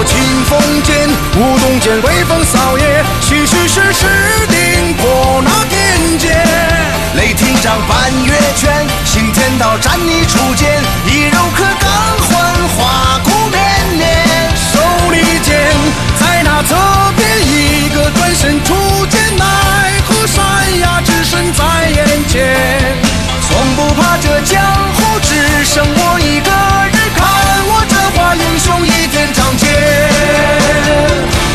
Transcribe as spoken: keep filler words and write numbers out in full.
我清风剑，舞动剑，威风扫野，虚虚实实定破那天劫。雷霆掌，半月拳，行天道，斩你出剑，以柔克刚，幻化骨绵绵。手里剑，在那侧边一个转身。